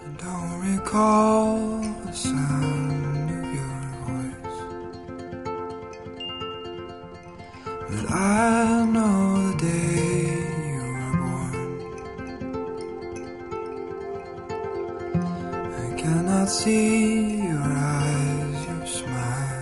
I don't recall the sound of your voice, but I know the day you were born. I cannot see your eyes, your smile.